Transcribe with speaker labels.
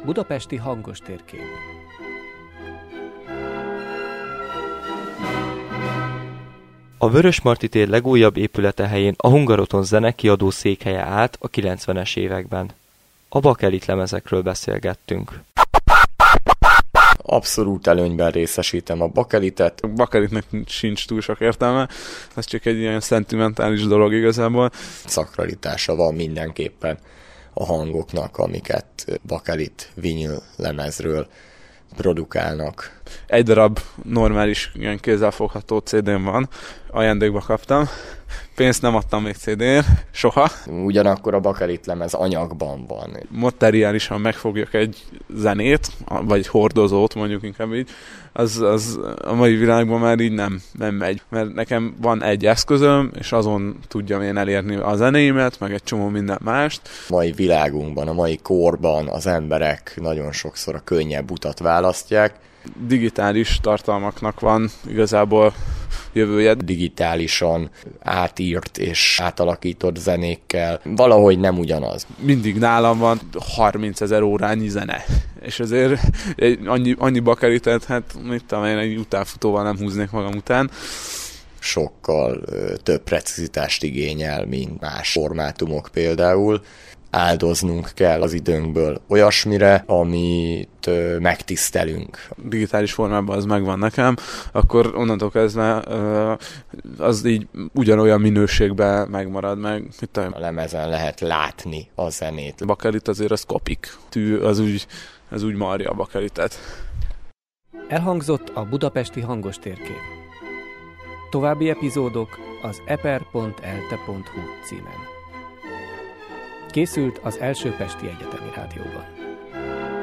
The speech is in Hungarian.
Speaker 1: Budapesti hangos térkép.
Speaker 2: A Vörösmarty tér legújabb épülete helyén a Hungaroton zenekiadó székhelye állt a 90-es években. A bakelit lemezekről beszélgettünk.
Speaker 3: Abszolút előnyben részesítem a bakelitet.
Speaker 4: A bakelitnek sincs túl sok értelme, ez csak egy ilyen szentimentális dolog igazából.
Speaker 3: Szakralitása van mindenképpen a hangoknak, amiket bakelit vinyl lemezről produkálnak.
Speaker 4: Egy darab normális, ilyen kézzelfogható CD-m van, ajándékba kaptam. Pénzt nem adtam még CD-ért, soha.
Speaker 3: Ugyanakkor a bakelit lemez anyagban van.
Speaker 4: Materiálisan megfogjak egy zenét, vagy hordozót, mondjuk inkább így, az a mai világban már így nem megy. Mert nekem van egy eszközöm, és azon tudjam én elérni a zenéimet, meg egy csomó minden mást.
Speaker 3: A mai világunkban, a mai korban az emberek nagyon sokszor a könnyebb utat választják.
Speaker 4: Digitális tartalmaknak van igazából jövője.
Speaker 3: Digitálisan átírt és átalakított zenékkel valahogy nem ugyanaz.
Speaker 4: Mindig nálam van 30 000 órányi zene. És azért annyi bakelitet, hát mit tudom én, egy utánfutóval nem húznék magam után.
Speaker 3: Sokkal több precizitást igényel, mint más formátumok például. Áldoznunk kell az időnkből olyasmire, amit megtisztelünk.
Speaker 4: Digitális formában az megvan nekem, akkor onnantól kezdve az így ugyanolyan minőségben megmarad meg.
Speaker 3: A lemezen lehet látni a zenét.
Speaker 4: A bakelit azért az kopik. Az úgy marja a bakelitet.
Speaker 1: Elhangzott a budapesti hangos térkép. További epizódok az eper.elte.hu címen. Készült az Első Pesti Egyetemi Rádióban.